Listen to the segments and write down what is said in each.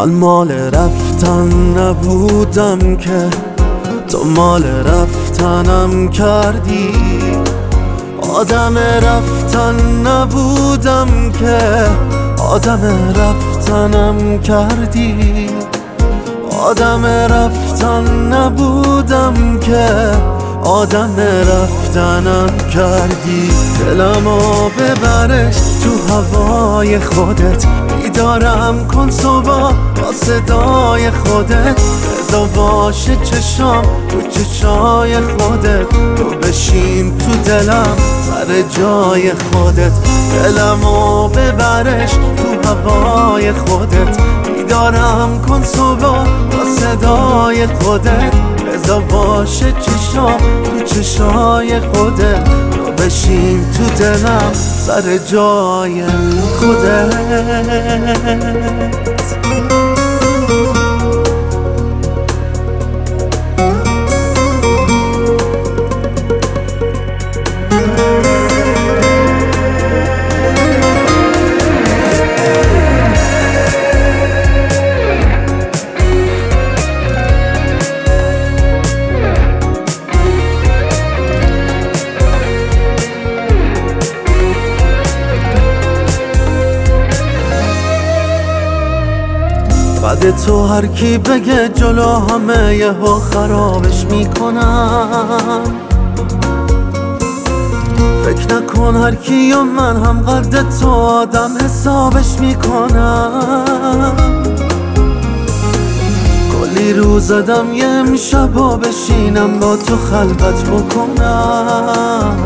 من مال رفتن نبودم که تو مال رفتنم کردی. آدم رفتن نبودم که آدم رفتنم کردی. آدم رفتن نبودم که آدم رفتنم کردی. دلمو ببرش تو هوای خودت، بیدارم کن صبح با صدای خودت. رضا باشه چشام رو چشای خودت، تو بشین تو دلم سر جای خودت. دلمو ببرش تو هوای خودت، بیدارم کن صبح با صدای خودت. رضا باشه چشام تو چشای خودت، تو بشین تو دلم سر جای خودت. بعد تو هر کی بگه جلو همه یهو خرابش میکنم. فکر نکن هر کی و من هم قد تو آدم حسابش میکنم. کلی رو زدم یه امشبا بشینم با تو خلوت بکنم.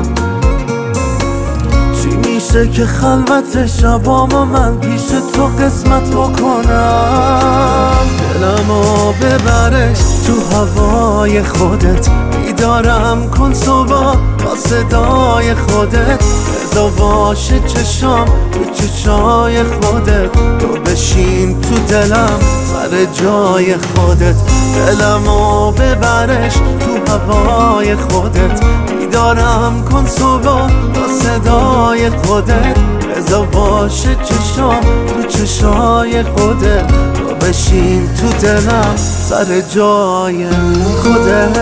میشه که خلوت شبام من پیش تو قسمت بکنم. دلمو ببرش تو هوای خودت، بیدارم کن صبح با صدای خودت. رضا باشه چشام رو چشای خودت، تو بشین تو دلم سر جای خودت. دلمو ببرش تو هوای خودت، بیدارم کن صبح با صدای خودت. رضا باشه چشام رو چشای خودت، تو بشین تو دلم سر جای خودت.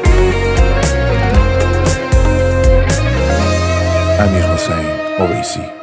امیرحسین اویسی